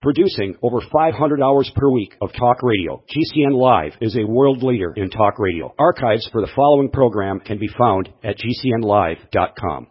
Producing over 500 hours per week of talk radio, GCN Live is a world leader in talk radio. Archives for the following program can be found at GCNlive.com.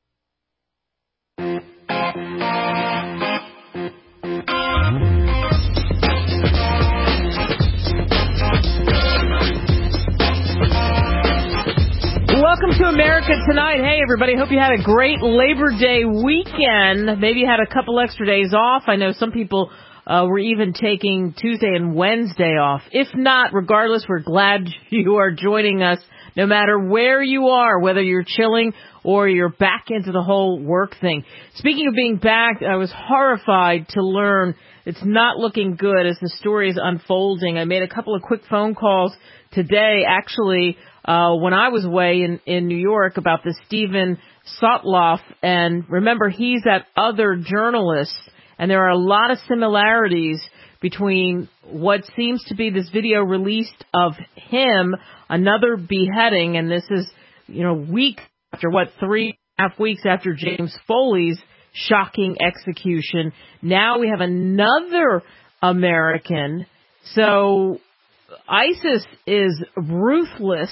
Welcome to America Tonight. Hey, everybody. Hope you had a great Labor Day weekend. Maybe you had a couple extra days off. I know some people were even taking Tuesday and Wednesday off. If not, regardless, we're glad you are joining us no matter where you are, whether you're chilling or you're back into the whole work thing. Speaking of being back, I was horrified to learn it's not looking good as the story is unfolding. I made a couple of quick phone calls today, actually, when I was away in New York about the Steven Sotloff. And remember, he's that other journalist, and there are a lot of similarities between what seems to be this video released of him, another beheading, and this is, weeks after, 3.5 weeks after James Foley's shocking execution. Now we have another American. So ISIS is ruthless,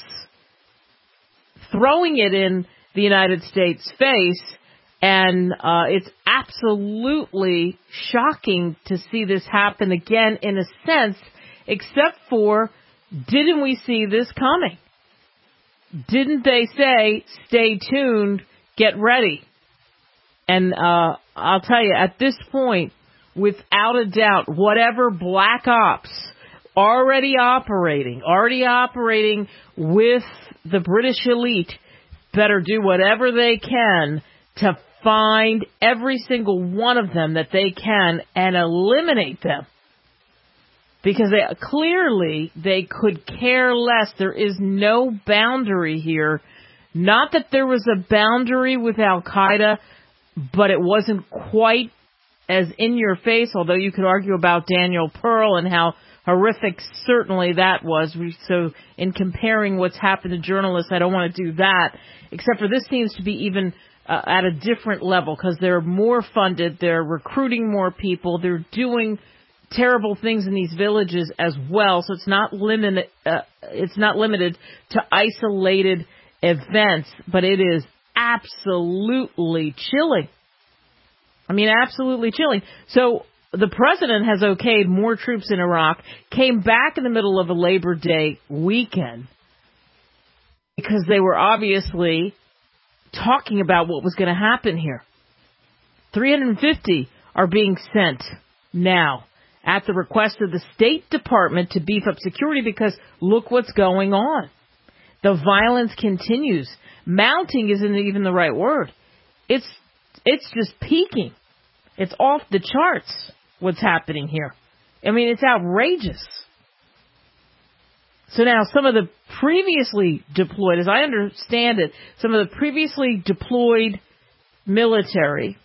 throwing it in the United States' face, and it's absolutely shocking to see this happen again in a sense, except for, didn't we see this coming? Didn't they say, stay tuned, get ready? And I'll tell you, at this point, without a doubt, whatever black ops already operating with the British elite better do whatever they can to find every single one of them that they can and eliminate them. Because they could care less. There is no boundary here. Not that there was a boundary with Al-Qaeda, but it wasn't quite as in your face, although you could argue about Daniel Pearl and how horrific certainly that was. So in comparing what's happened to journalists, I don't want to do that, except for this seems to be even at a different level because they're more funded, they're recruiting more people, they're doing terrible things in these villages as well. So it's not limited to isolated events, but it is absolutely chilling. I mean, absolutely chilling. So the president has okayed more troops in Iraq, came back in the middle of a Labor Day weekend because they were obviously talking about what was going to happen here. 350 are being sent now at the request of the State Department to beef up security because look what's going on. The violence continues. Mounting isn't even the right word. It's just peaking. It's off the charts what's happening here. I mean, it's outrageous. So now some of the previously deployed, as I understand it, some of the previously deployed military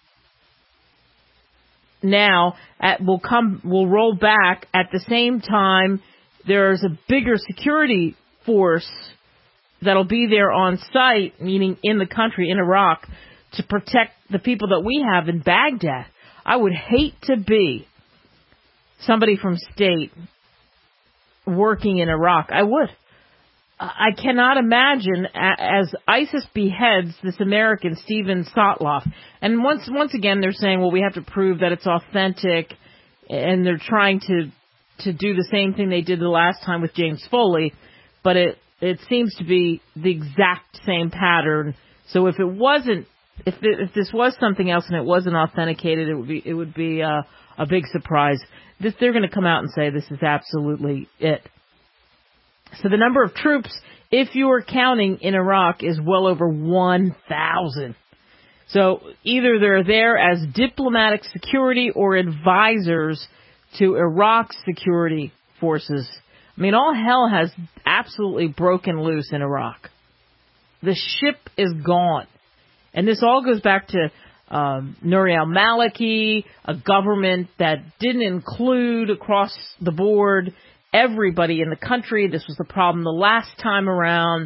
now will roll back. At the same time, there's a bigger security force that'll be there on site, meaning in the country, in Iraq, to protect the people that we have in Baghdad. I would hate to be somebody from state working in Iraq. I would. I cannot imagine as ISIS beheads this American, Steven Sotloff. And once again, they're saying, well, we have to prove that it's authentic, and they're trying to do the same thing they did the last time with James Foley, but it seems to be the exact same pattern. So if it wasn't, if this was something else and it wasn't authenticated, it would be a big surprise. They're going to come out and say this is absolutely it. So the number of troops, if you are counting in Iraq, is well over 1,000. So either they're there as diplomatic security or advisors to Iraq's security forces. I mean, all hell has absolutely broken loose in Iraq. The ship is gone. And this all goes back to Nouri al-Maliki, a government that didn't include across the board everybody in the country. This was the problem the last time around.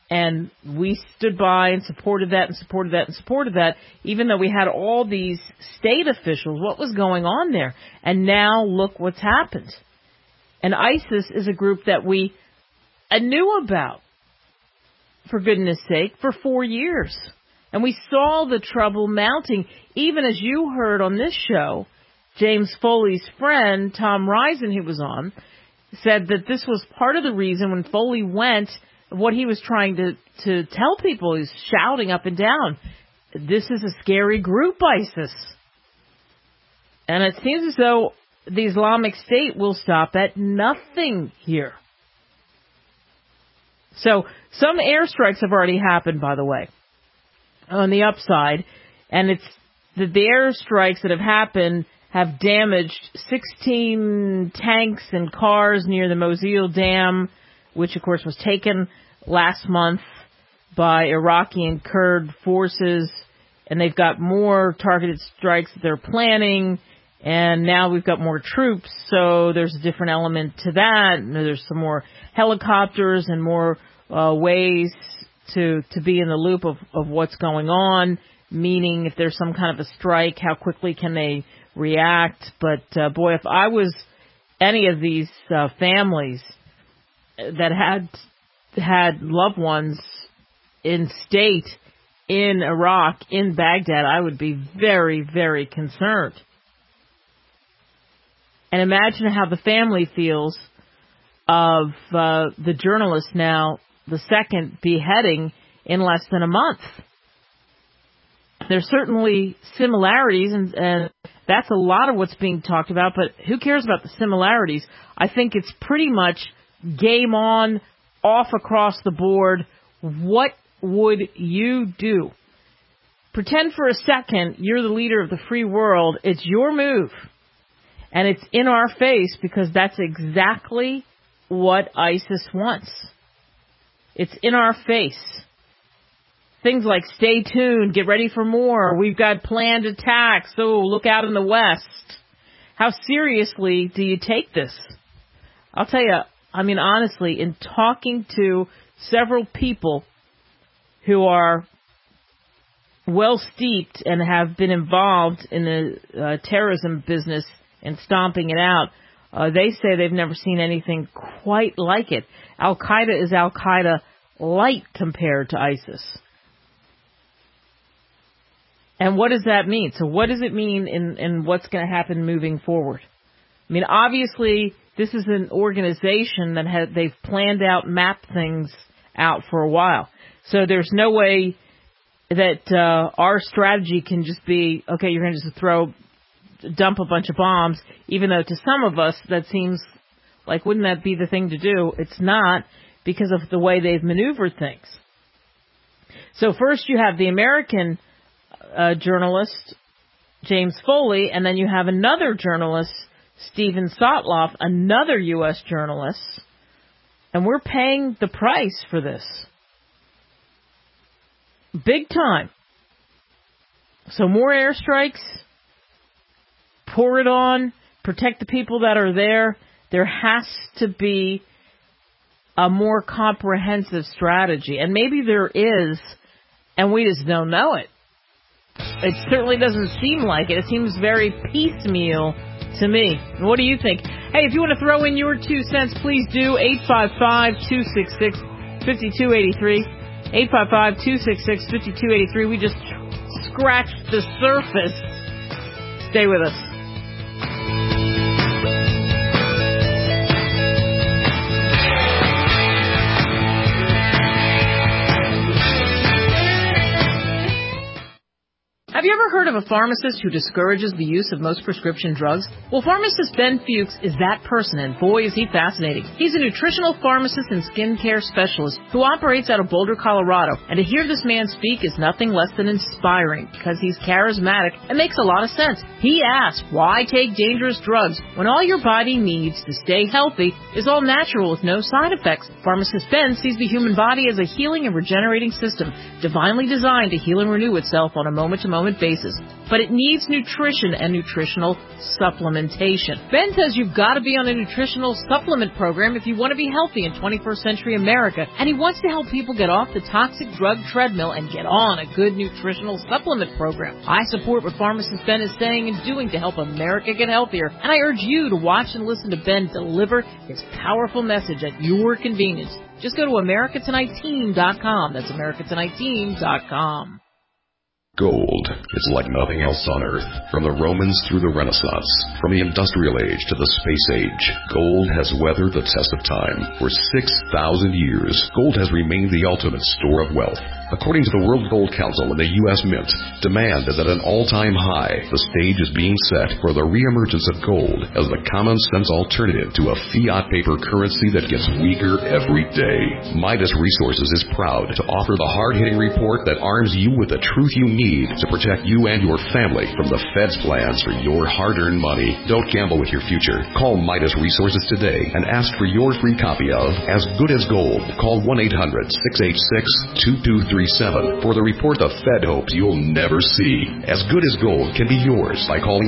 And we stood by and supported that and supported that and supported that, even though we had all these state officials. What was going on there? And now look what's happened. And ISIS is a group that we knew about, for goodness sake, for 4 years. And we saw the trouble mounting, even as you heard on this show. James Foley's friend, Tom Risen, who was on, said that this was part of the reason when Foley went, what he was trying to tell people. He's shouting up and down, this is a scary group, ISIS. And it seems as though the Islamic State will stop at nothing here. So some airstrikes have already happened, by the way, on the upside. And it's that the airstrikes that have happened have damaged 16 tanks and cars near the Mosul Dam, which, of course, was taken last month by Iraqi and Kurd forces. And they've got more targeted strikes that they're planning. And now we've got more troops, so there's a different element to that. And there's some more helicopters and more ways to be in the loop of what's going on, meaning if there's some kind of a strike, how quickly can they react. But, boy, if I was any of these families that had loved ones in state in Iraq, in Baghdad, I would be very, very concerned. And imagine how the family feels of the journalist now, the second beheading in less than a month. There's certainly similarities, and that's a lot of what's being talked about, but who cares about the similarities? I think it's pretty much game on, off across the board. What would you do? Pretend for a second you're the leader of the free world. It's your move. And it's in our face because that's exactly what ISIS wants. It's in our face. Things like stay tuned, get ready for more, we've got planned attacks, so look out in the west. How seriously do you take this? I'll tell you, I mean, honestly, in talking to several people who are well steeped and have been involved in the terrorism business and stomping it out, they say they've never seen anything quite like it. Al-Qaeda is Al-Qaeda light compared to ISIS. And what does that mean? So what does it mean in what's going to happen moving forward? I mean, obviously, this is an organization that they've planned out, mapped things out for a while. So there's no way that our strategy can just be, okay, you're going to just dump a bunch of bombs, even though to some of us that seems like, wouldn't that be the thing to do? It's not, because of the way they've maneuvered things. So first you have the American journalist, James Foley, and then you have another journalist, Steven Sotloff, another U.S. journalist, and we're paying the price for this. Big time. So more airstrikes, pour it on, protect the people that are there. There has to be a more comprehensive strategy. And maybe there is, and we just don't know it. It certainly doesn't seem like it. It seems very piecemeal to me. What do you think? Hey, if you want to throw in your 2 cents, please do. 855-266-5283. 855-266-5283. We just scratched the surface. Stay with us. Have you ever heard of a pharmacist who discourages the use of most prescription drugs? Well, pharmacist Ben Fuchs is that person, and boy, is he fascinating. He's a nutritional pharmacist and skincare specialist who operates out of Boulder, Colorado. And to hear this man speak is nothing less than inspiring, because he's charismatic and makes a lot of sense. He asks, why take dangerous drugs when all your body needs to stay healthy is all natural with no side effects? Pharmacist Ben sees the human body as a healing and regenerating system, divinely designed to heal and renew itself on a moment-to-moment basis. prices, but it needs nutrition and nutritional supplementation. Ben says you've got to be on a nutritional supplement program if you want to be healthy in 21st century America, and he wants to help people get off the toxic drug treadmill and get on a good nutritional supplement program. I support what pharmacist Ben is saying and doing to help America get healthier, and I urge you to watch and listen to Ben deliver his powerful message at your convenience. Just go to AmericaTonightTeam.com. That's AmericaTonightTeam.com. Gold is like nothing else on Earth. From the Romans through the Renaissance, from the Industrial Age to the Space Age, gold has weathered the test of time. For 6,000 years, gold has remained the ultimate store of wealth. According to the World Gold Council and the U.S. Mint, demand is at an all-time high. The stage is being set for the reemergence of gold as the common-sense alternative to a fiat paper currency that gets weaker every day. Midas Resources is proud to offer the hard-hitting report that arms you with the truth you need to protect you and your family from the Fed's plans for your hard-earned money. Don't gamble with your future. Call Midas Resources today and ask for your free copy of As Good as Gold. Call 1-800-686-2237 for the report the Fed hopes you'll never see. As Good as Gold can be yours by calling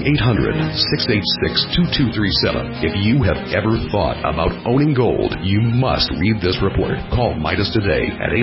800-686-2237. If you have ever thought about owning gold, you must read this report. Call Midas today at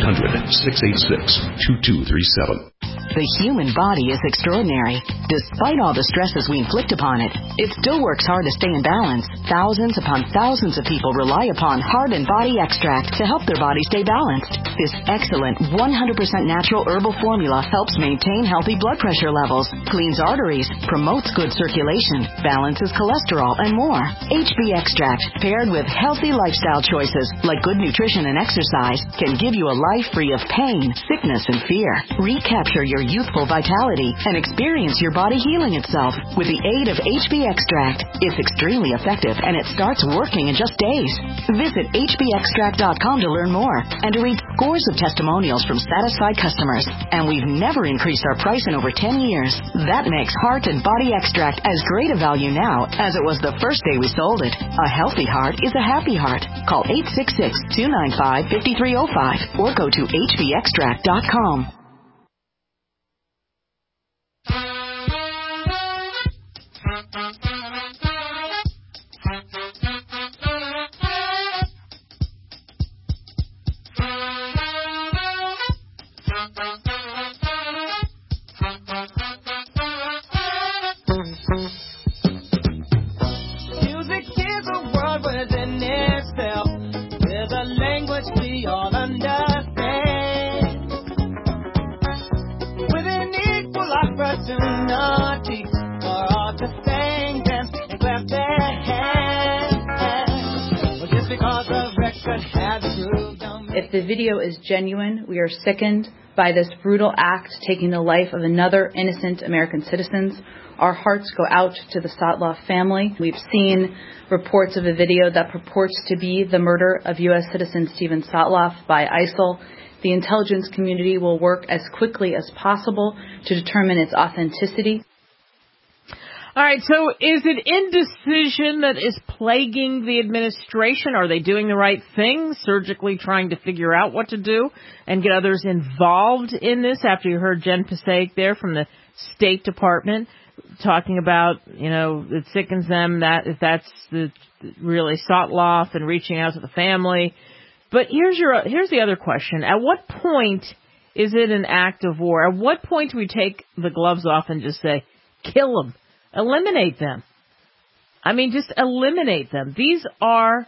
800-686-2237. The human body is extraordinary. Despite all the stresses we inflict upon it, it still works hard to stay in balance. Thousands upon thousands of people rely upon Heart and Body Extract to help their body stay balanced. This excellent 100% natural herbal formula helps maintain healthy blood pressure levels, cleans arteries, promotes good circulation, balances cholesterol, and more. HB Extract, paired with healthy lifestyle choices like good nutrition and exercise, can give you a life free of pain, sickness, and fear. Recapture your youthful vitality and experience your body healing itself with the aid of HB Extract. It's extremely effective and it starts working in just days. Visit hbextract.com to learn more and to read scores of testimonials from satisfied customers. And we've never increased our price in over 10 years. That makes Heart and Body Extract as great a value now as it was the first day we sold it. A healthy heart is a happy heart. Call 866-295-5305 or go to hbextract.com. Music is a world within itself, with a language we all understand, with an equal opportunity for all to sing, dance, and clap their hands. Well, just because a record has a groove, don't mean... If the video is genuine, we are sickened by this brutal act taking the life of another innocent American citizen. Our hearts go out to the Sotloff family. We've seen reports of a video that purports to be the murder of U.S. citizen Steven Sotloff by ISIL. The intelligence community will work as quickly as possible to determine its authenticity. All right, so is it indecision that is plaguing the administration? Are they doing the right thing, surgically trying to figure out what to do and get others involved in this? After you heard Jen Passaic there from the State Department talking about, you know, it sickens them that if that's the really Sotloff and reaching out to the family. But here's the other question. At what point is it an act of war? At what point do we take the gloves off and just say, kill them? Eliminate them. I mean, just eliminate them. These are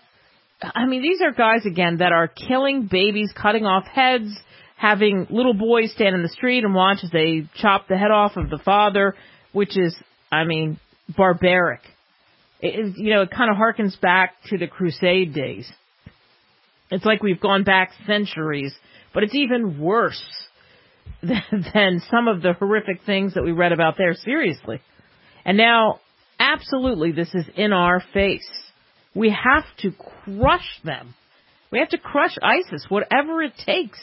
guys, again, that are killing babies, cutting off heads, having little boys stand in the street and watch as they chop the head off of the father, which is, barbaric. It kind of harkens back to the Crusade days. It's like we've gone back centuries, but it's even worse than some of the horrific things that we read about there, seriously. And now, absolutely, this is in our face. We have to crush them. We have to crush ISIS, whatever it takes.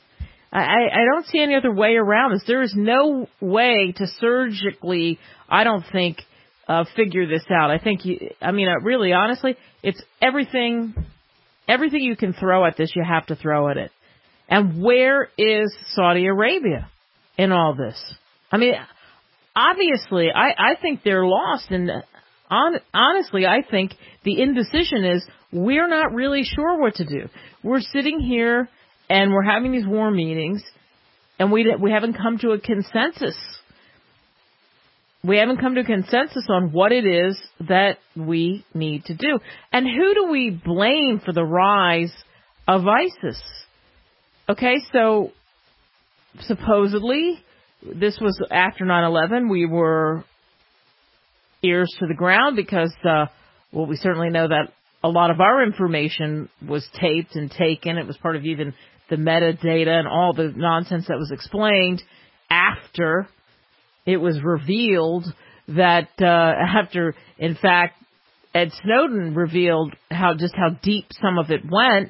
I don't see any other way around this. There is no way to surgically, I don't think, figure this out. I think, really, honestly, it's everything you can throw at this, you have to throw at it. And where is Saudi Arabia in all this? obviously, I think they're lost. And honestly, I think the indecision is we're not really sure what to do. We're sitting here and we're having these war meetings, and we haven't come to a consensus. We haven't come to a consensus on what it is that we need to do. And who do we blame for the rise of ISIS? Okay, so supposedly this was after 9/11. We were ears to the ground because, we certainly know that a lot of our information was taped and taken. It was part of even the metadata and all the nonsense that was explained after it was revealed that after, in fact, Ed Snowden revealed how deep some of it went.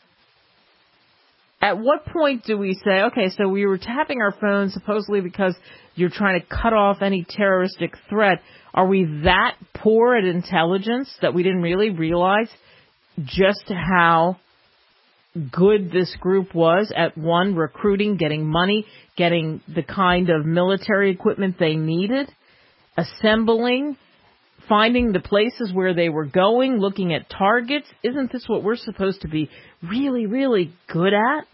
At what point do we say, okay, so we were tapping our phones supposedly because you're trying to cut off any terroristic threat? Are we that poor at intelligence that we didn't really realize just how good this group was at, one, recruiting, getting money, getting the kind of military equipment they needed, assembling, finding the places where they were going, looking at targets? Isn't this what we're supposed to be really, really good at?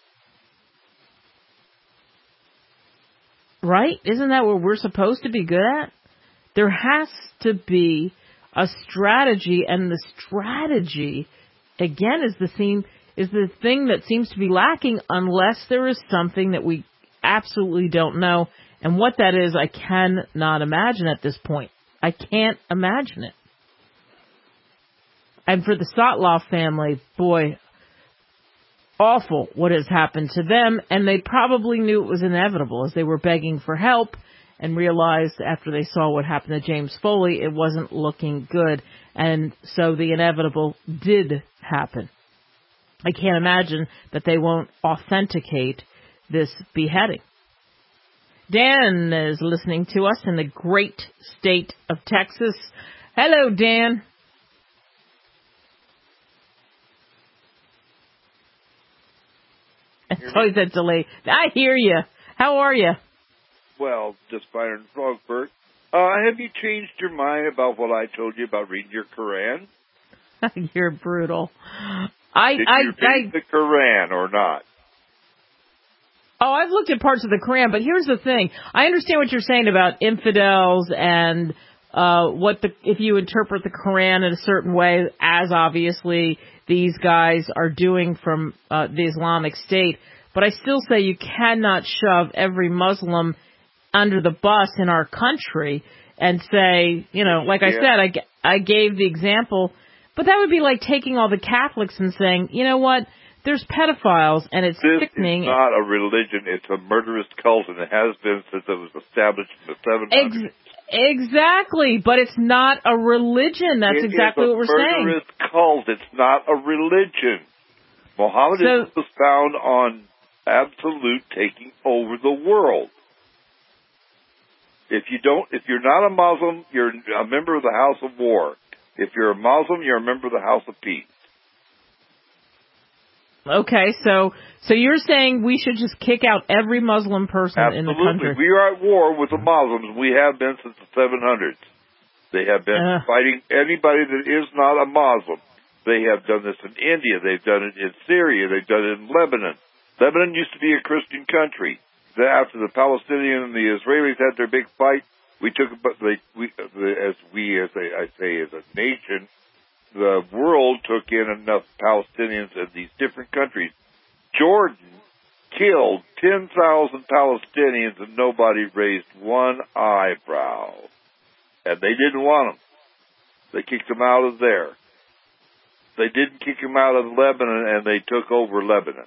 Right? Isn't that what we're supposed to be good at? There has to be a strategy, and the strategy, again, is the thing that seems to be lacking unless there is something that we absolutely don't know. And what that is, I cannot imagine at this point. I can't imagine it. And for the Sotloff family, boy, awful what has happened to them. And they probably knew it was inevitable as they were begging for help and realized after they saw what happened to James Foley, it wasn't looking good. And so the inevitable did happen. I can't imagine that they won't authenticate this beheading. Dan is listening to us in the great state of Texas. Hello, Dan. It's always that delay. I hear you. How are you? Well, just fine in Frogburg. Have you changed your mind about what I told you about reading your Quran? You're brutal. Did you read the Quran or not? Oh, I've looked at parts of the Quran, but here's the thing. I understand what you're saying about infidels and if you interpret the Quran in a certain way, as obviously these guys are doing from the Islamic State. But I still say you cannot shove every Muslim under the bus in our country and say, like I said, I gave the example, but that would be like taking all the Catholics and saying, you know what, there's pedophiles, and it's sickening. This is not a religion. It's a murderous cult, and it has been since it was established in the 1700s. Exactly, but it's not a religion. That's exactly what we're saying. It's a murderous cult. It's not a religion. Mohammedanism was found on absolute taking over the world. If you're not a Muslim, you're a member of the House of War. If you're a Muslim, you're a member of the House of Peace. Okay, so you're saying we should just kick out every Muslim person in the country? Absolutely. We are at war with the Muslims. We have been since the 700s. They have been fighting anybody that is not a Muslim. They have done this in India. They've done it in Syria. They've done it in Lebanon. Lebanon used to be a Christian country. Then after the Palestinians and the Israelis had their big fight, as a nation, the world took in enough Palestinians in these different countries. Jordan killed 10,000 Palestinians and nobody raised one eyebrow. And they didn't want them. They kicked them out of there. They didn't kick them out of Lebanon, and they took over Lebanon.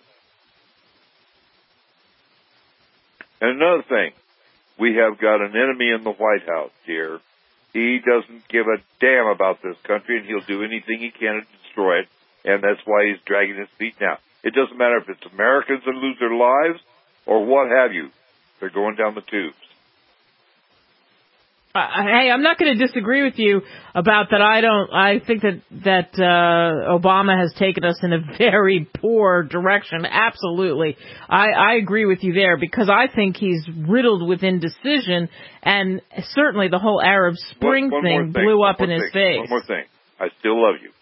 And another thing, we have got an enemy in the White House here. He doesn't give a damn about this country, and he'll do anything he can to destroy it, and that's why he's dragging his feet now. It doesn't matter if it's Americans that lose their lives or what have you. They're going down the tubes. Hey, I'm not going to disagree with you about that. I think that Obama has taken us in a very poor direction. Absolutely. I agree with you there because I think he's riddled with indecision, and certainly the whole Arab Spring thing blew up in his face. One more thing. I still love you.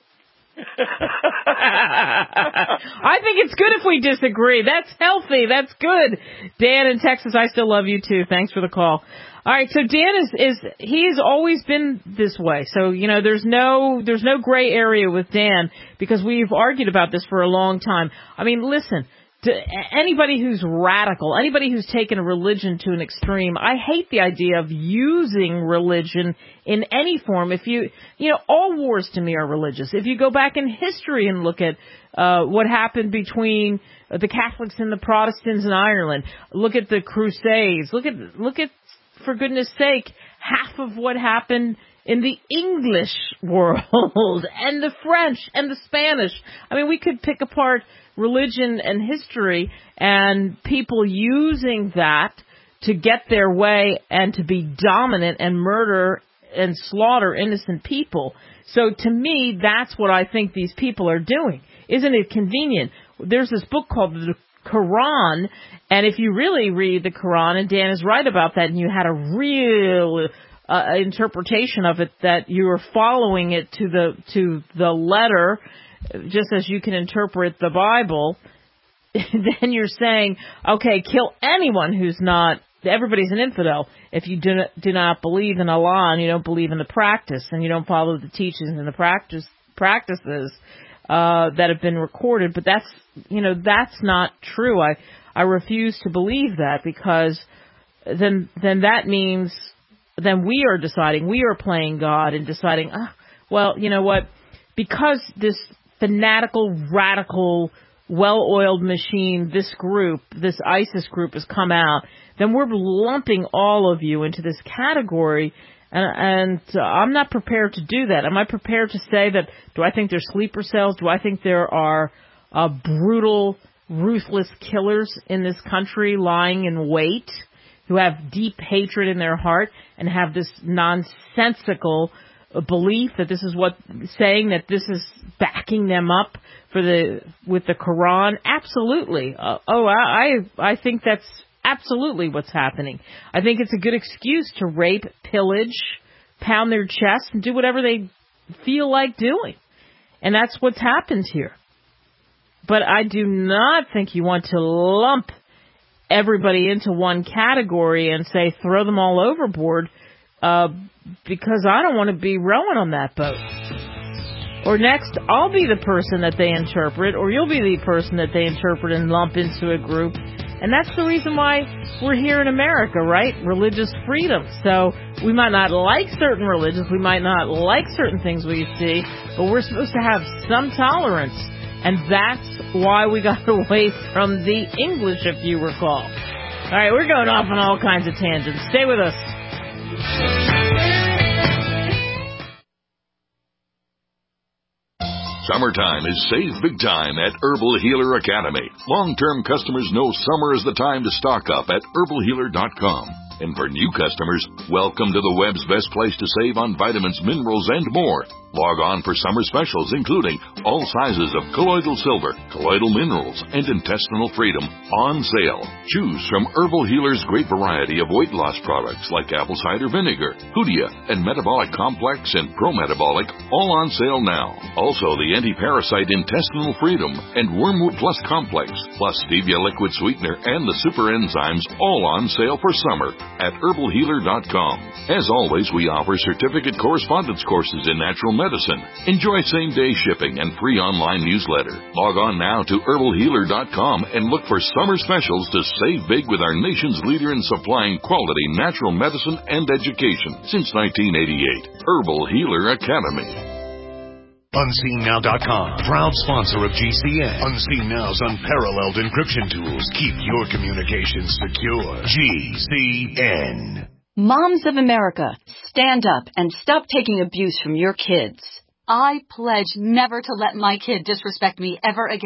I think it's good if we disagree. That's healthy. That's good. Dan in Texas, I still love you too. Thanks for the call. All right, so Dan he's always been this way. So, there's no gray area with Dan because we've argued about this for a long time. I mean, listen, to anybody who's radical, anybody who's taken a religion to an extreme, I hate the idea of using religion in any form. If all wars to me are religious. If you go back in history and look at what happened between the Catholics and the Protestants in Ireland, look at the Crusades, look at for goodness sake, half of what happened in the English world and the French and the Spanish. I mean, we could pick apart religion and history and people using that to get their way and to be dominant and murder and slaughter innocent people. So to me, that's what I think these people are doing. Isn't it convenient? There's this book called the Quran, and if you really read the Quran, and Dan is right about that, and you had a real interpretation of it, that you were following it to the letter, just as you can interpret the Bible, then you're saying, okay, kill anyone who's not, everybody's an infidel. If you do not believe in Allah and you don't believe in the practice and you don't follow the teachings and the practices that have been recorded, but that's not true. I refuse to believe that because then that means then we are deciding, we are playing God and deciding, well, you know what, because this fanatical, radical, well-oiled machine, this ISIS group has come out, then we're lumping all of you into this category. And I'm not prepared to do that. Am I prepared to say that, do I think there's sleeper cells? Do I think there are brutal, ruthless killers in this country lying in wait who have deep hatred in their heart and have this nonsensical belief that this is saying that this is backing them up with the Quran? Absolutely. I think that's absolutely what's happening. I think it's a good excuse to rape, pillage, pound their chest, and do whatever they feel like doing. And that's what's happened here. But I do not think you want to lump everybody into one category and say throw them all overboard because I don't want to be rowing on that boat. Or next, I'll be the person that they interpret, or you'll be the person that they interpret and lump into a group. And that's the reason why we're here in America, right? Religious freedom. So we might not like certain religions, we might not like certain things we see, but we're supposed to have some tolerance. And that's why we got away from the English, if you recall. All right, we're going off on all kinds of tangents. Stay with us. Summertime is save big time at Herbal Healer Academy. Long-term customers know summer is the time to stock up at herbalhealer.com. And for new customers, welcome to the web's best place to save on vitamins, minerals, and more. Log on for summer specials, including all sizes of colloidal silver, colloidal minerals, and intestinal freedom on sale. Choose from Herbal Healer's great variety of weight loss products like apple cider vinegar, Hoodia, and Metabolic Complex and Pro-Metabolic, all on sale now. Also, the anti-parasite intestinal freedom and Wormwood Plus Complex, plus stevia liquid sweetener and the super enzymes, all on sale for summer at herbalhealer.com. As always, we offer certificate correspondence courses in natural medicine. Enjoy same-day shipping and free online newsletter. Log on now to herbalhealer.com and look for summer specials to save big with our nation's leader in supplying quality natural medicine and education since 1988. Herbal Healer Academy. UnseenNow.com, proud sponsor of GCN. Unseen Now's unparalleled encryption tools keep your communications secure. GCN. Moms of America, stand up and stop taking abuse from your kids. I pledge never to let my kid disrespect me ever again.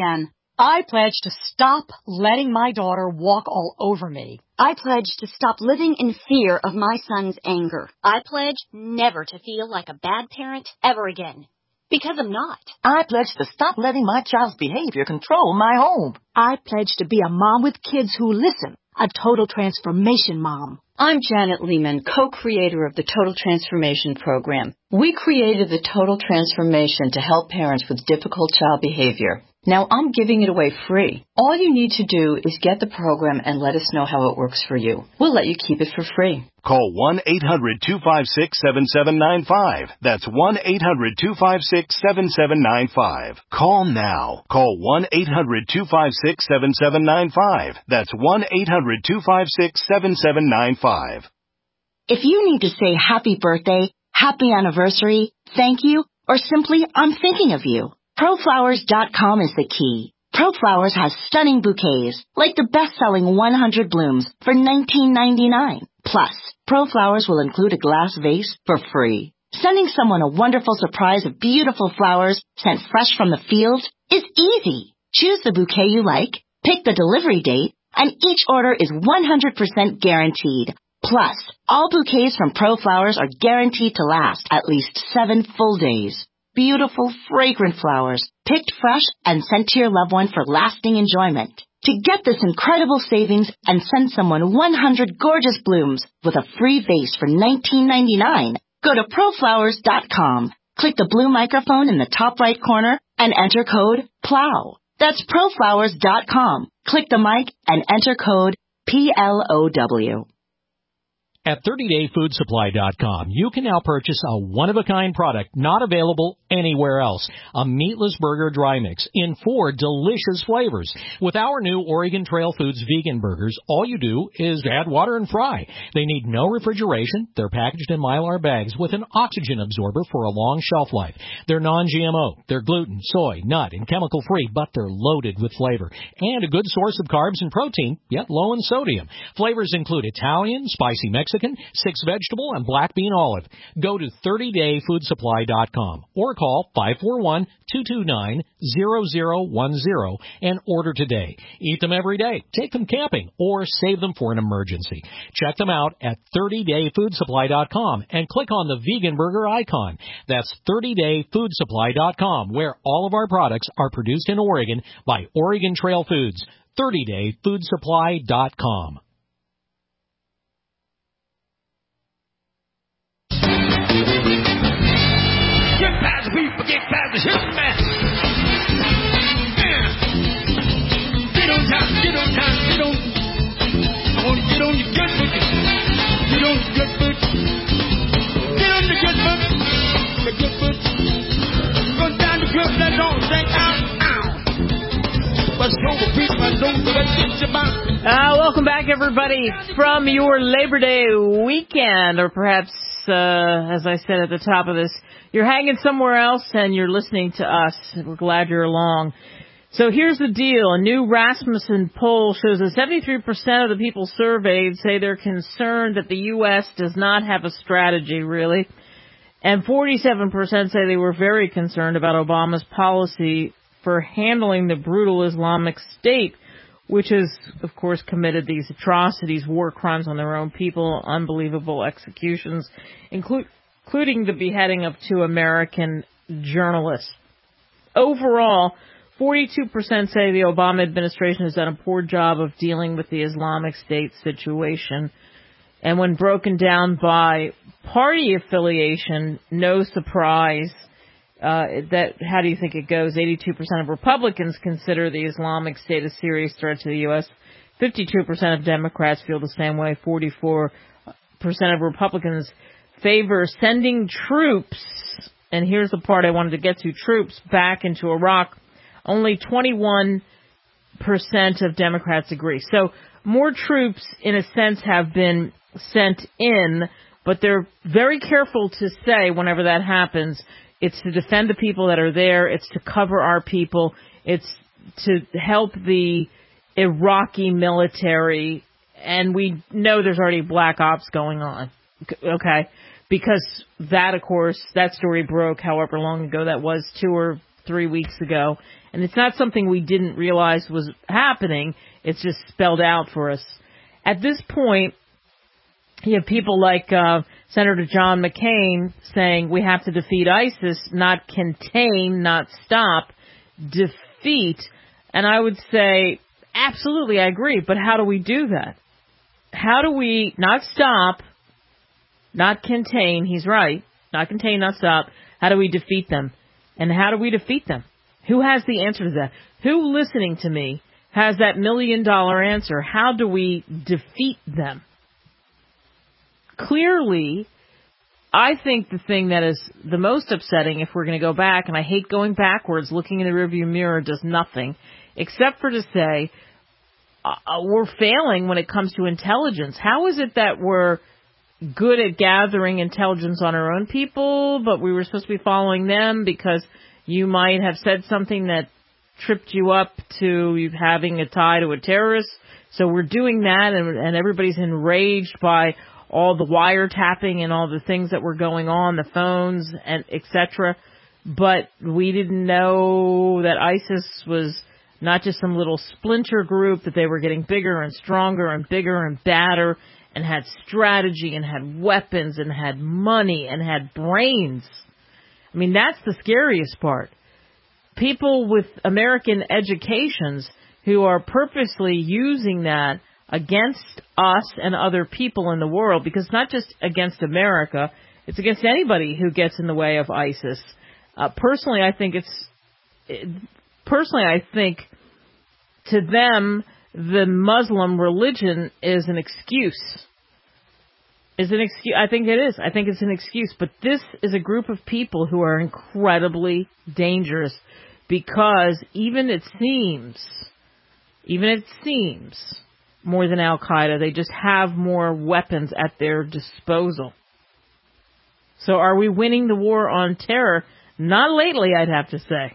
I pledge to stop letting my daughter walk all over me. I pledge to stop living in fear of my son's anger. I pledge never to feel like a bad parent ever again. Because I'm not. I pledge to stop letting my child's behavior control my home. I pledge to be a mom with kids who listen, a total transformation mom. I'm Janet Lehman, co-creator of the Total Transformation Program. We created the Total Transformation to help parents with difficult child behavior. Now I'm giving it away free. All you need to do is get the program and let us know how it works for you. We'll let you keep it for free. Call 1-800-256-7795. That's 1-800-256-7795. Call now. Call 1-800-256-7795. That's 1-800-256-7795. If you need to say happy birthday, happy anniversary, thank you, or simply I'm thinking of you, ProFlowers.com is the key. ProFlowers has stunning bouquets, like the best-selling 100 blooms for $19.99. Plus, ProFlowers will include a glass vase for free. Sending someone a wonderful surprise of beautiful flowers sent fresh from the field is easy. Choose the bouquet you like, pick the delivery date, and each order is 100% guaranteed. Plus, all bouquets from ProFlowers are guaranteed to last at least 7 full days. Beautiful, fragrant flowers, picked fresh and sent to your loved one for lasting enjoyment. To get this incredible savings and send someone 100 gorgeous blooms with a free vase for $19.99, go to ProFlowers.com. Click the blue microphone in the top right corner and enter code PLOW. That's ProFlowers.com. Click the mic and enter code PLOW. At 30dayfoodsupply.com, you can now purchase a one-of-a-kind product not available anywhere else. A meatless burger dry mix in 4 delicious flavors. With our new Oregon Trail Foods vegan burgers, all you do is add water and fry. They need no refrigeration. They're packaged in Mylar bags with an oxygen absorber for a long shelf life. They're non-GMO. They're gluten, soy, nut, and chemical-free, but they're loaded with flavor. And a good source of carbs and protein, yet low in sodium. Flavors include Italian, spicy Mexican, 6 vegetable, and black bean olive. Go to 30dayfoodsupply.com or call 541-229-0010 and order today. Eat them every day, take them camping, or save them for an emergency. Check them out at 30dayfoodsupply.com and click on the vegan burger icon. That's 30dayfoodsupply.com, where all of our products are produced in Oregon by Oregon Trail Foods. 30dayfoodsupply.com. Get past the people, get past the hill man. Get on time, get on time, get on. I want to get on your good foot. Get on your good foot. Get on the good foot. The good foot. Go down the good, let all sing out. What's over, people? I know that it's about. Welcome back, everybody, from your Labor Day weekend, or perhaps, as I said at the top of this, you're hanging somewhere else and you're listening to us. We're glad you're along. So here's the deal. A new Rasmussen poll shows that 73% of the people surveyed say they're concerned that the U.S. does not have a strategy, really. And 47% say they were very concerned about Obama's policy for handling the brutal Islamic State, which has, of course, committed these atrocities, war crimes on their own people, unbelievable executions, including the beheading of 2 American journalists. Overall, 42% say the Obama administration has done a poor job of dealing with the Islamic State situation. And when broken down by party affiliation, no surprise that, how do you think it goes? 82% of Republicans consider the Islamic State a serious threat to the U.S. 52% of Democrats feel the same way. 44% of Republicans favor sending troops, and here's the part I wanted to get to, troops back into Iraq. Only 21% of Democrats agree. So more troops, in a sense, have been sent in, but they're very careful to say whenever that happens, it's to defend the people that are there. It's to cover our people. It's to help the Iraqi military. And we know there's already black ops going on. Okay? Because that, of course, that story broke however long ago that was, 2 or 3 weeks ago. And it's not something we didn't realize was happening. It's just spelled out for us. At this point, you have people like Senator John McCain saying we have to defeat ISIS, not contain, not stop, defeat. And I would say, absolutely, I agree. But how do we do that? How do we not stop, not contain? He's right. Not contain, not stop. How do we defeat them? And how do we defeat them? Who has the answer to that? Who listening to me has that $1 million answer? How do we defeat them? Clearly, I think the thing that is the most upsetting, if we're going to go back, and I hate going backwards, looking in the rearview mirror does nothing, except for to say we're failing when it comes to intelligence. How is it that we're good at gathering intelligence on our own people, but we were supposed to be following them because you might have said something that tripped you up to you having a tie to a terrorist? So we're doing that, and everybody's enraged by all the wiretapping and all the things that were going on, the phones and etc. But we didn't know that ISIS was not just some little splinter group, that they were getting bigger and stronger and bigger and badder and had strategy and had weapons and had money and had brains. I mean, that's the scariest part. People with American educations who are purposely using that against us and other people in the world, because it's not just against America, it's against anybody who gets in the way of ISIS. Personally, I think to them, the Muslim religion is an excuse. I think it is. I think it's an excuse. But this is a group of people who are incredibly dangerous because even it seems more than Al-Qaeda, they just have more weapons at their disposal. So are we winning the war on terror? Not lately, I'd have to say.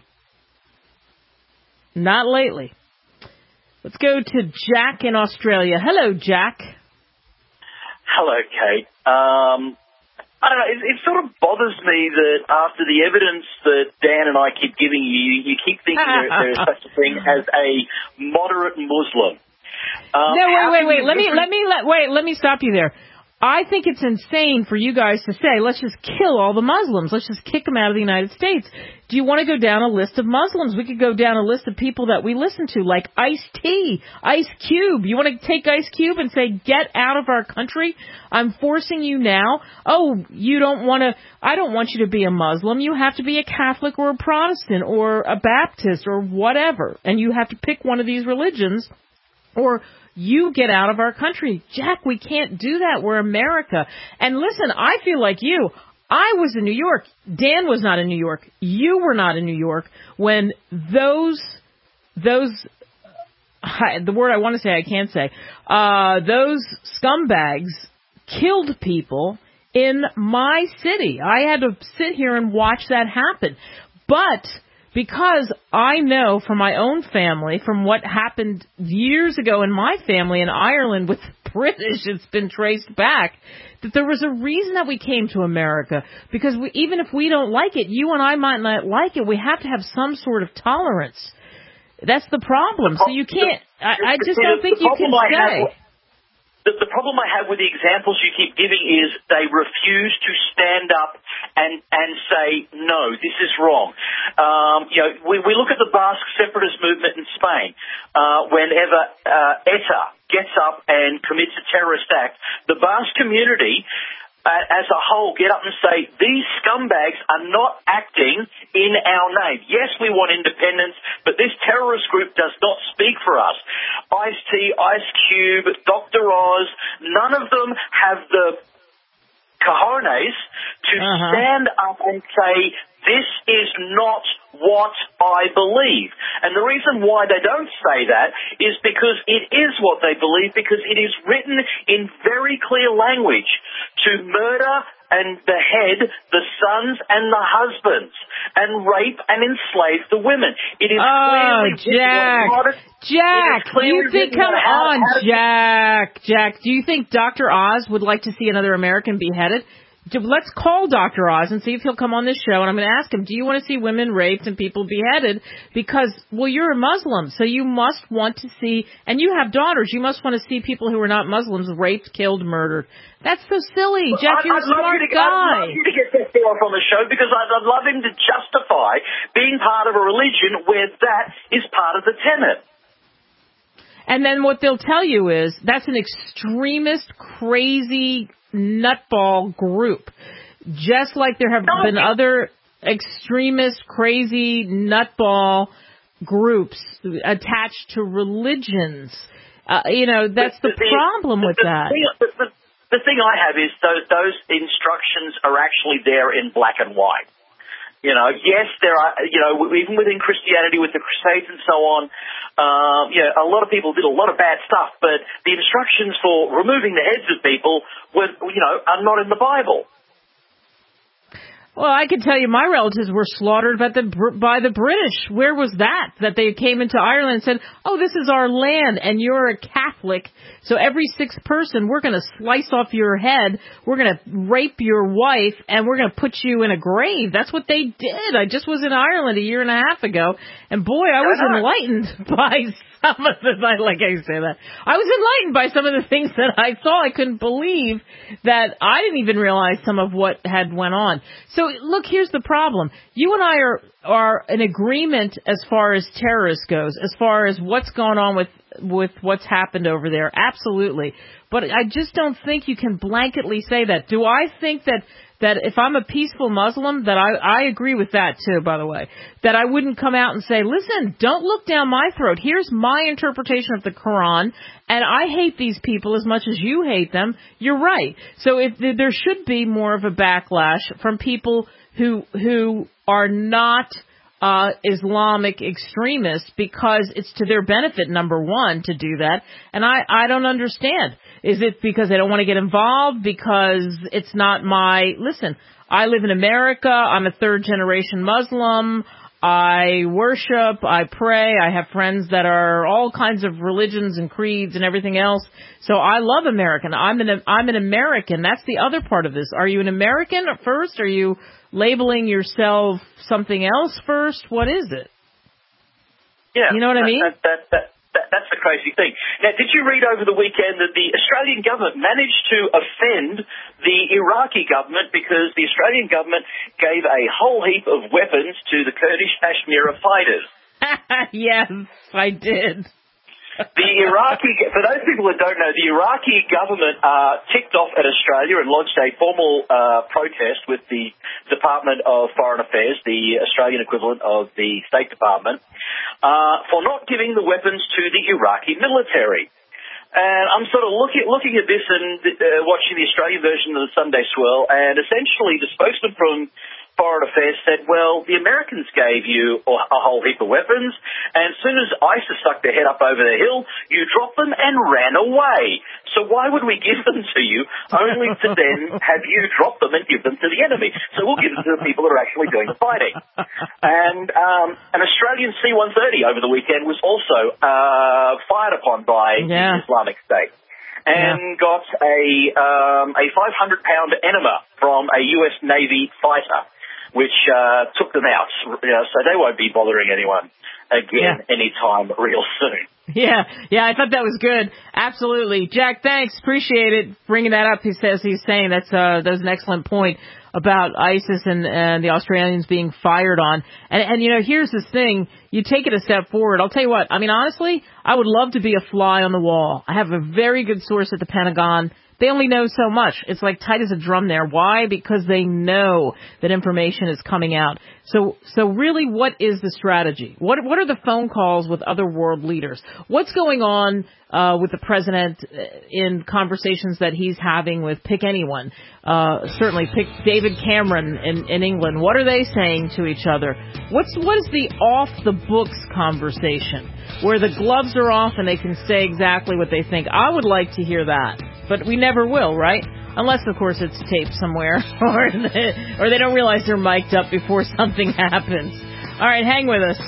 Not lately. Let's go to Jack in Australia. Hello, Jack. Hello, Kate. I don't know, it sort of bothers me that after the evidence that Dan and I keep giving you, you keep thinking there is such a thing as a moderate Muslim. No, wait. Let me stop you there. I think it's insane for you guys to say, let's just kill all the Muslims. Let's just kick them out of the United States. Do you want to go down a list of Muslims? We could go down a list of people that we listen to, like Ice-T, Ice Cube. You want to take Ice Cube and say, get out of our country? I'm forcing you now. Oh, you don't want to, I don't want you to be a Muslim. You have to be a Catholic or a Protestant or a Baptist or whatever. And you have to pick one of these religions, or you get out of our country. Jack, we can't do that. We're America. And listen, I feel like you. I was in New York. Dan was not in New York. You were not in New York when those, the word I want to say I can't say, those scumbags killed people in my city. I had to sit here and watch that happen. But because I know from my own family, from what happened years ago in my family in Ireland with the British, it's been traced back, that there was a reason that we came to America. Because even if we don't like it, you and I might not like it, we have to have some sort of tolerance. That's the problem. So you can't, I just don't think you can say. The problem I have with the examples you keep giving is they refuse to stand up and say, no, this is wrong. We look at the Basque separatist movement in Spain. Whenever ETA gets up and commits a terrorist act, the Basque community as a whole get up and say, these scumbags are not acting in our name. Yes, we want independence, but this terrorist group does not speak for us. Ice-T, Ice Cube, Dr. Oz, none of them have the cojones to stand up and say, this is not what I believe. And the reason why they don't say that is because it is what they believe, because it is written in very clear language to murder and behead the sons and the husbands and rape and enslave the women. It is clearly Jack, you think, come on, Jack, do you think Dr. Oz would like to see another American beheaded? let's call Dr. Oz and see if he'll come on this show. And I'm going to ask him, do you want to see women raped and people beheaded? Because, well, you're a Muslim, so you must want to see, and you have daughters, you must want to see people who are not Muslims raped, killed, murdered. That's so silly. Well, Jack, you're a smart guy. I'd love you to get that off on the show because I'd love him to justify being part of a religion where that is part of the tenet. And then what they'll tell you is that's an extremist, crazy nutball group. Just like there have been other extremist, crazy nutball groups attached to religions. That's the problem with that. The thing I have is those instructions are actually there in black and white. Yes, there are, even within Christianity with the Crusades and so on, a lot of people did a lot of bad stuff, but the instructions for removing the heads of people are not in the Bible. Well, I can tell you my relatives were slaughtered by the British. Where was that? That they came into Ireland and said, oh, this is our land and you're a Catholic. So every sixth person, we're going to slice off your head. We're going to rape your wife and we're going to put you in a grave. That's what they did. I just was in Ireland a year and a half ago. And boy, I was enlightened by some of the, like I say that. I was enlightened by some of the things that I saw. I couldn't believe that I didn't even realize some of what had went on. So look, here's the problem. You and I are in agreement as far as terrorists goes, as far as what's going on with what's happened over there. Absolutely. But I just don't think you can blanketly say that. Do I think that if I'm a peaceful Muslim, that I agree with that too, by the way, that I wouldn't come out and say, listen, don't look down my throat. Here's my interpretation of the Quran, and I hate these people as much as you hate them. You're right. So if there should be more of a backlash from people who are not Islamic extremists, because it's to their benefit, number one, to do that. And I don't understand. Is it because they don't want to get involved? Because it's not listen, I live in America. I'm a third generation Muslim. I worship. I pray. I have friends that are all kinds of religions and creeds and everything else. So I love American. I'm an American. That's the other part of this. Are you an American first? Are you labeling yourself something else first? What is it? Yeah. You know what I mean? That's the crazy thing. Now, did you read over the weekend that the Australian government managed to offend the Iraqi government because the Australian government gave a whole heap of weapons to the Kurdish Peshmerga fighters? Yes, I did. For those people that don't know, the Iraqi government ticked off at Australia and lodged a formal protest with the Department of Foreign Affairs, the Australian equivalent of the State Department, for not giving the weapons to the Iraqi military. And I'm sort of looking at this and watching the Australian version of the Sunday Swirl, and essentially the spokesman from Foreign Affairs said, well, the Americans gave you a whole heap of weapons, and as soon as ISIS stuck their head up over the hill, you dropped them and ran away. So why would we give them to you only to then have you drop them and give them to the enemy? So we'll give them to the people that are actually doing the fighting. And an Australian C-130 over the weekend was also fired upon by the Islamic State, and got a 500-pound enema from a U.S. Navy fighter, which took them out. So they won't be bothering anyone again anytime real soon. Yeah, I thought that was good. Absolutely. Jack, thanks. Appreciate it. Bringing that up, he's saying that's an excellent point about ISIS and the Australians being fired on. And here's this thing. You take it a step forward. I'll tell you what. I mean, honestly, I would love to be a fly on the wall. I have a very good source at the Pentagon. They only know so much. It's like tight as a drum there. Why? Because they know that information is coming out. So really, what is the strategy? What are the phone calls with other world leaders? What's going on with the president in conversations that he's having with pick anyone? Certainly pick David Cameron in England. What are they saying to each other? What is the off the books conversation where the gloves are off and they can say exactly what they think? I would like to hear that. But we never will, right? Unless, of course, it's taped somewhere or they don't realize they're mic'd up before something happens. All right, hang with us.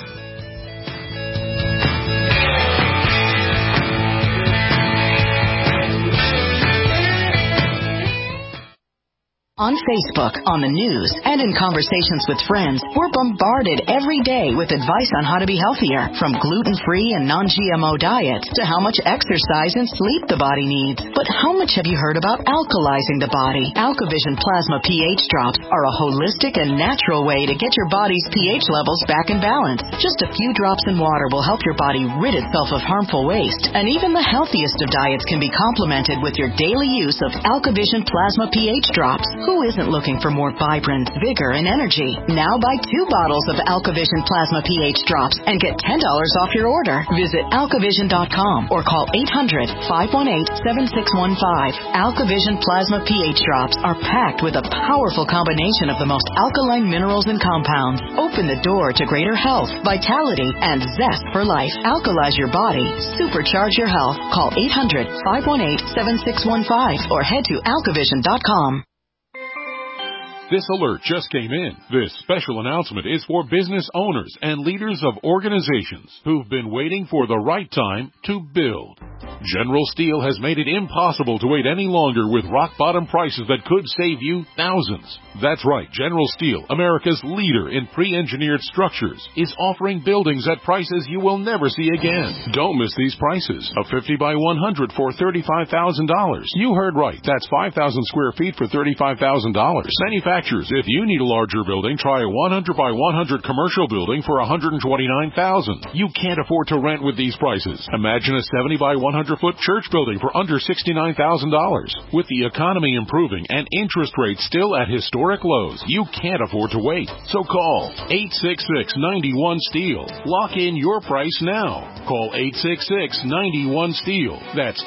On Facebook, on the news, and in conversations with friends, we're bombarded every day with advice on how to be healthier, from gluten-free and non-GMO diets to how much exercise and sleep the body needs. But how much have you heard about alkalizing the body? AlkaVision Plasma pH drops are a holistic and natural way to get your body's pH levels back in balance. Just a few drops in water will help your body rid itself of harmful waste, and even the healthiest of diets can be complemented with your daily use of AlkaVision Plasma pH drops. Who isn't looking for more vibrance, vigor, and energy? Now buy 2 bottles of AlkaVision Plasma pH drops and get $10 off your order. Visit alkavision.com or call 800-518-7615. AlkaVision Plasma pH drops are packed with a powerful combination of the most alkaline minerals and compounds. Open the door to greater health, vitality, and zest for life. Alkalize your body. Supercharge your health. Call 800-518-7615 or head to alkavision.com. This alert just came in. This special announcement is for business owners and leaders of organizations who've been waiting for the right time to build. General Steel has made it impossible to wait any longer with rock-bottom prices that could save you thousands. That's right, General Steel, America's leader in pre-engineered structures, is offering buildings at prices you will never see again. Don't miss these prices. A 50 by 100 for $35,000. You heard right. That's 5,000 square feet for $35,000. Manufacturers, if you need a larger building, try a 100 by 100 commercial building for $129,000. You can't afford to rent with these prices. Imagine a 70 by 100-foot church building for under $69,000. With the economy improving and interest rates still at historic lows, you can't afford to wait. So call 866-91-STEEL. Lock in your price now. Call 866-91-STEEL. That's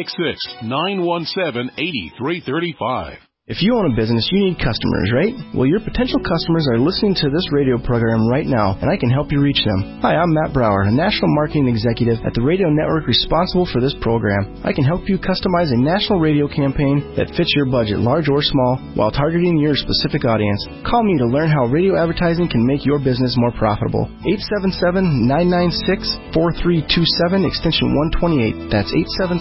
866-917-8335. If you own a business, you need customers, right? Well, your potential customers are listening to this radio program right now, and I can help you reach them. Hi, I'm Matt Brower, a national marketing executive at the radio network responsible for this program. I can help you customize a national radio campaign that fits your budget, large or small, while targeting your specific audience. Call me to learn how radio advertising can make your business more profitable. 877-996-4327, extension 128. That's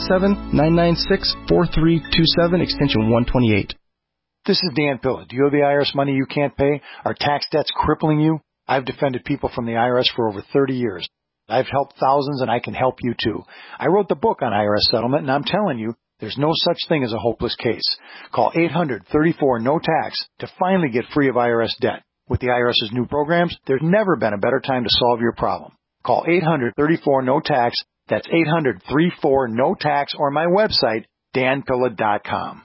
877-996-4327, extension 128. This is Dan Pilla. Do you owe the IRS money you can't pay? Are tax debts crippling you? I've defended people from the IRS for over 30 years. I've helped thousands, and I can help you too. I wrote the book on IRS settlement, and I'm telling you, there's no such thing as a hopeless case. Call 800-34-NO-TAX to finally get free of IRS debt. With the IRS's new programs, there's never been a better time to solve your problem. Call 800-34-NO-TAX. That's 800-34-NO-TAX, or my website, danpilla.com.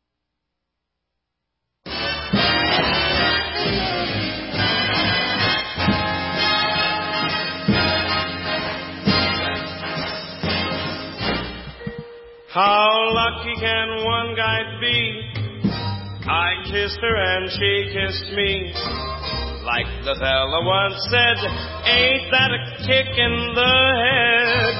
How lucky can one guy be? I kissed her and she kissed me. Like the fella once said, ain't that a kick in the head?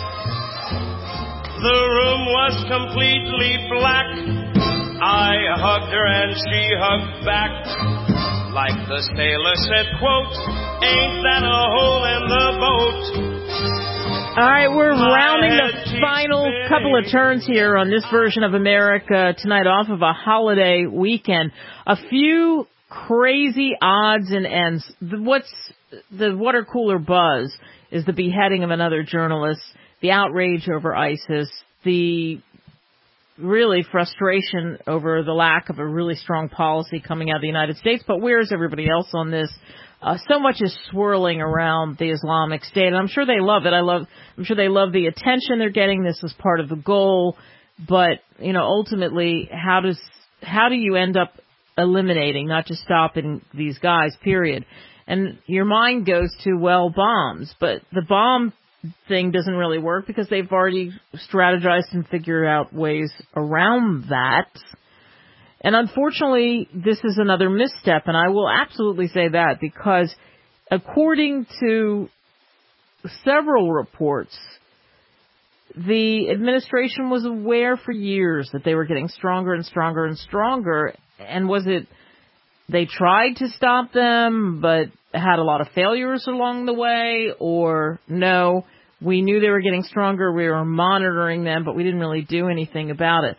The room was completely black. I hugged her and she hugged back. Like the sailor said, quote, ain't that a hole in the boat? All right, we're rounding the final couple of turns here on this version of America tonight off of a holiday weekend. A few crazy odds and ends. What's the water cooler buzz is the beheading of another journalist, the outrage over ISIS, the really frustration over the lack of a really strong policy coming out of the United States. But where's everybody else on this? So much is swirling around the Islamic State, and I'm sure they love it. I'm sure they love the attention they're getting. This is part of the goal, but ultimately, how do you end up eliminating, not just stopping these guys? Period. And your mind goes to bombs, but the bomb thing doesn't really work because they've already strategized and figured out ways around that. And unfortunately, this is another misstep, and I will absolutely say that because according to several reports, the administration was aware for years that they were getting stronger and stronger and stronger. And was it they tried to stop them but had a lot of failures along the way? Or no, we knew they were getting stronger, we were monitoring them, but we didn't really do anything about it.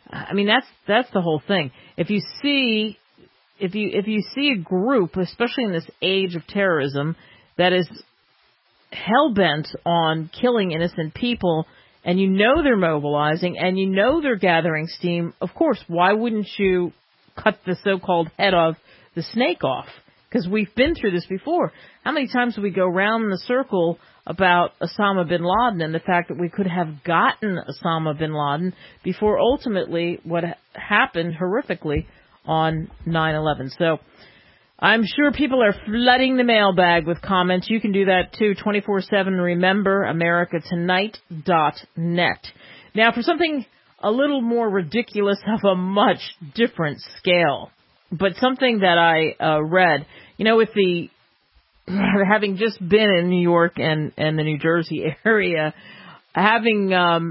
I mean, that's the whole thing. If you see a group, especially in this age of terrorism, that is hell-bent on killing innocent people, and you know they're mobilizing, and you know they're gathering steam, of course, why wouldn't you cut the so-called head of the snake off? Because we've been through this before. How many times do we go round in the circle about Osama bin Laden and the fact that we could have gotten Osama bin Laden before ultimately what happened horrifically on 9/11. So I'm sure people are flooding the mailbag with comments. You can do that too, 24/7. Remember, AmericaTonight.net. Now, for something a little more ridiculous of a much different scale, but something that I read, with the having just been in New York and the New Jersey area, having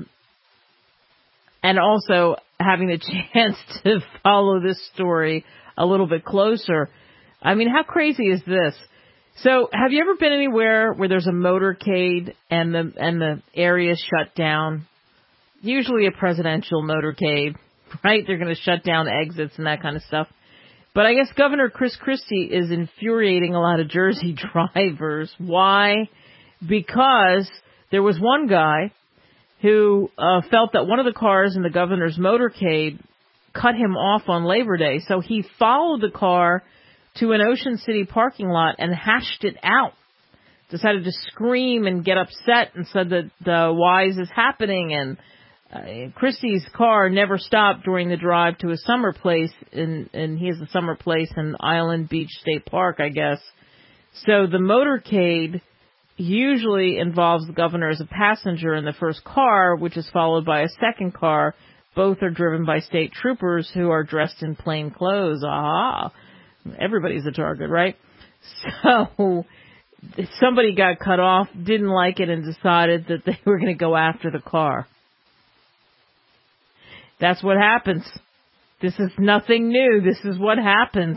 and also having the chance to follow this story a little bit closer. I mean, how crazy is this? So, have you ever been anywhere where there's a motorcade and the area is shut down? Usually a presidential motorcade, right? They're going to shut down exits and that kind of stuff. But I guess Governor Chris Christie is infuriating a lot of Jersey drivers. Why? Because there was one guy who felt that one of the cars in the governor's motorcade cut him off on Labor Day. So he followed the car to an Ocean City parking lot and hashed it out. Decided to scream and get upset and said that why is this happening? And Christie's car never stopped during the drive to his summer place, and he has a summer place in Island Beach State Park, I guess. So the motorcade usually involves the governor as a passenger in the first car, which is followed by a second car. Both are driven by state troopers who are dressed in plain clothes. Aha! Everybody's a target, right? So somebody got cut off, didn't like it, and decided that they were going to go after the car. That's what happens. This is nothing new. This is what happens.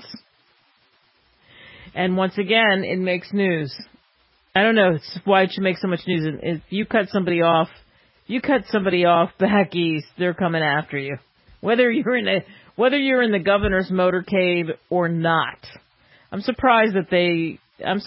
And once again, it makes news. I don't know why it should make so much news. If you cut somebody off back east, they're coming after you. Whether you're in the governor's motorcade or not. I'm surprised that they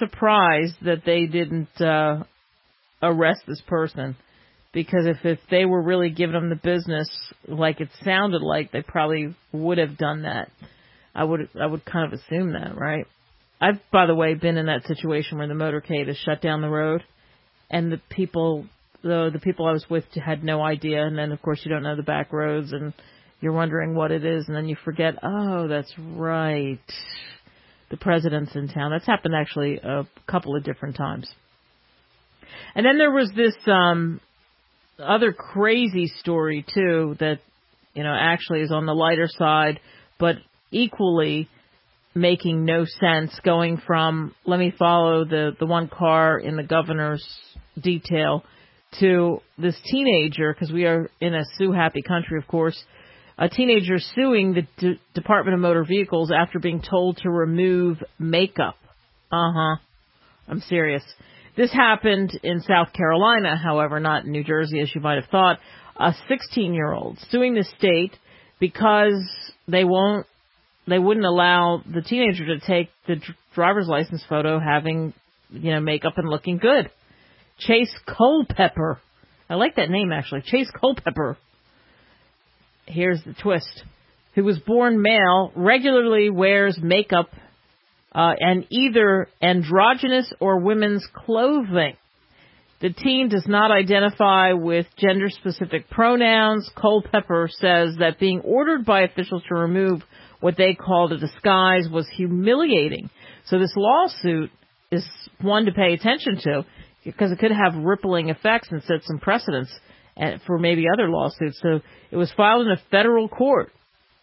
didn't arrest this person. Because if they were really giving them the business like it sounded like, they probably would have done that. I would kind of assume that, right? I've, by the way, been in that situation where the motorcade is shut down the road, and the people I was with had no idea, and then of course you don't know the back roads, and you're wondering what it is, and then you forget, oh, that's right, the president's in town. That's happened actually a couple of different times. And then there was this other crazy story too that actually is on the lighter side, but equally making no sense, going from let me follow the one car in the governor's detail to this teenager, because we are in a sue-happy country, of course, a teenager suing the Department of Motor Vehicles after being told to remove makeup. I'm serious. This happened in South Carolina, however, not in New Jersey, as you might have thought. A 16-year-old suing the state because they wouldn't allow the teenager to take the driver's license photo having, makeup and looking good. Chase Culpepper. I like that name, actually. Chase Culpepper. Here's the twist. Who was born male, regularly wears makeup and either androgynous or women's clothing. The teen does not identify with gender-specific pronouns. Culpepper says that being ordered by officials to remove what they called a disguise was humiliating. So this lawsuit is one to pay attention to, because it could have rippling effects and set some precedents for maybe other lawsuits. So it was filed in a federal court.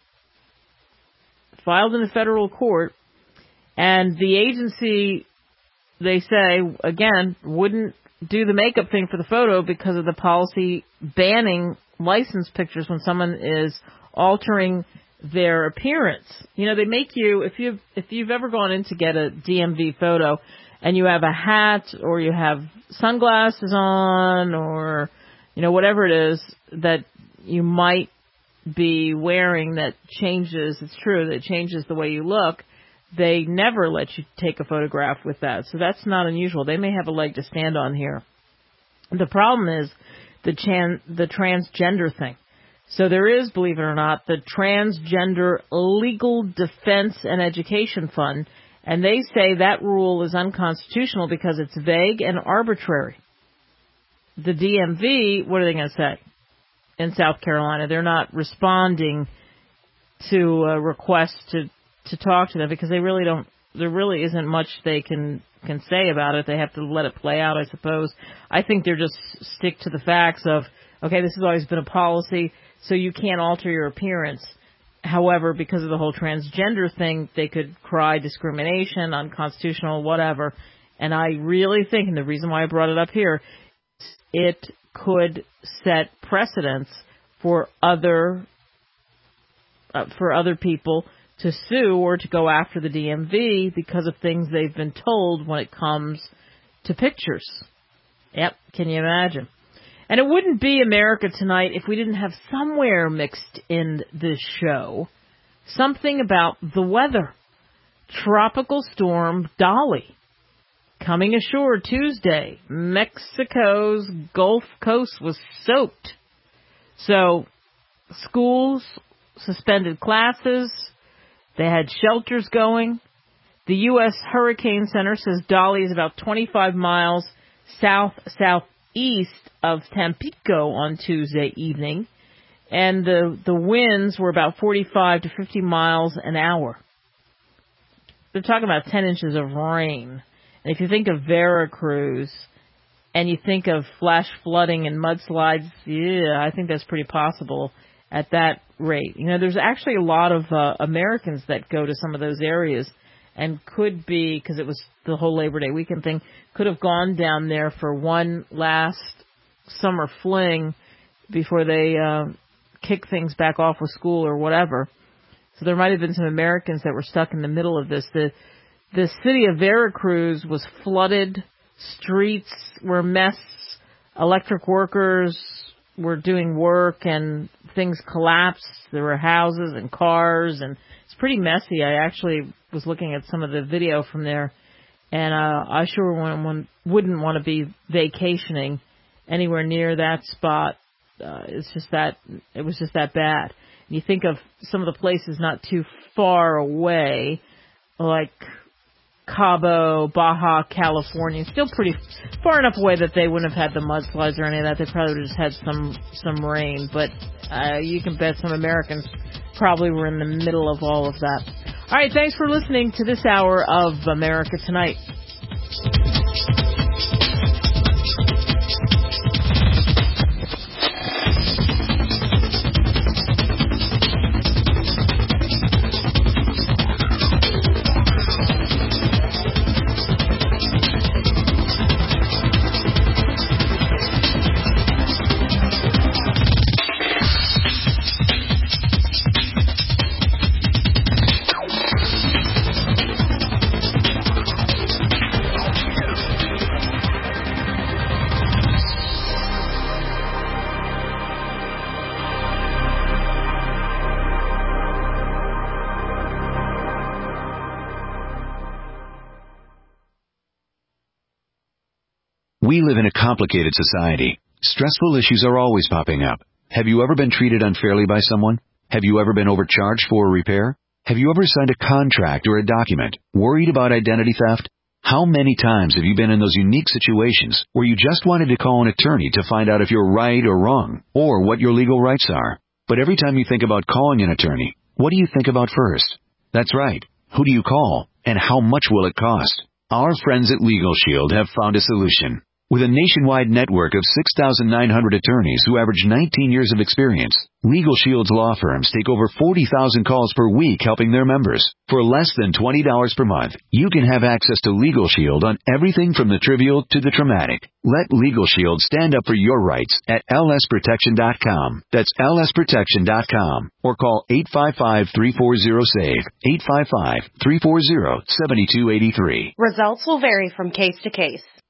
And the agency, they say, again, wouldn't do the makeup thing for the photo because of the policy banning license pictures when someone is altering their appearance. They make you, if you've ever gone in to get a DMV photo and you have a hat or you have sunglasses on or, whatever it is that you might be wearing that changes, it's true, that changes the way you look, they never let you take a photograph with that. So that's not unusual. They may have a leg to stand on here. The problem is the transgender thing. So there is, believe it or not, the Transgender Legal Defense and Education Fund, and they say that rule is unconstitutional because it's vague and arbitrary. The DMV, what are they going to say in South Carolina? They're not responding to a request to talk to them because they really don't. There really isn't much they can say about it. They have to let it play out, I suppose. I think they're just stick to the facts of, okay, this has always been a policy, so you can't alter your appearance. However, because of the whole transgender thing, they could cry discrimination, unconstitutional, whatever. And I really think, and the reason why I brought it up here, it could set precedents for other people to sue or to go after the DMV because of things they've been told when it comes to pictures. Yep, can you imagine? And it wouldn't be America Tonight if we didn't have somewhere mixed in this show something about the weather. Tropical storm Dolly coming ashore Tuesday. Mexico's Gulf Coast was soaked. So schools suspended classes. They had shelters going. The U.S. Hurricane Center says Dolly is about 25 miles southeast of Tampico on Tuesday evening, and the winds were about 45 to 50 miles an hour. They're talking about 10 inches of rain. And if you think of Veracruz and you think of flash flooding and mudslides, yeah, I think that's pretty possible at that rate. You know, there's actually a lot of Americans that go to some of those areas and could be, because it was the whole Labor Day weekend thing, could have gone down there for one last summer fling before they kick things back off with school or whatever. So there might have been some Americans that were stuck in the middle of this. The city of Veracruz was flooded. Streets were a mess. Electric workers were doing work and things collapsed. There were houses and cars, and it's pretty messy. I actually was looking at some of the video from there, and I sure wouldn't want to be vacationing anywhere near that spot. It was just that bad. And you think of some of the places not too far away, like Cabo, Baja, California, still pretty far enough away that they wouldn't have had the mudslides or any of that. They probably would have just had some rain. But you can bet some Americans probably were in the middle of all of that. All right, thanks for listening to this hour of America Tonight. We live in a complicated society. Stressful issues are always popping up. Have you ever been treated unfairly by someone? Have you ever been overcharged for a repair? Have you ever signed a contract or a document worried about identity theft? How many times have you been in those unique situations where you just wanted to call an attorney to find out if you're right or wrong, or what your legal rights are? But every time you think about calling an attorney, what do you think about first? That's right. Who do you call, and how much will it cost? Our friends at Legal Shield have found a solution. With a nationwide network of 6,900 attorneys who average 19 years of experience, Legal Shield's law firms take over 40,000 calls per week helping their members. For less than $20 per month, you can have access to Legal Shield on everything from the trivial to the traumatic. Let Legal Shield stand up for your rights at lsprotection.com. That's lsprotection.com. Or call 855-340-SAVE, 855-340-7283. Results will vary from case to case.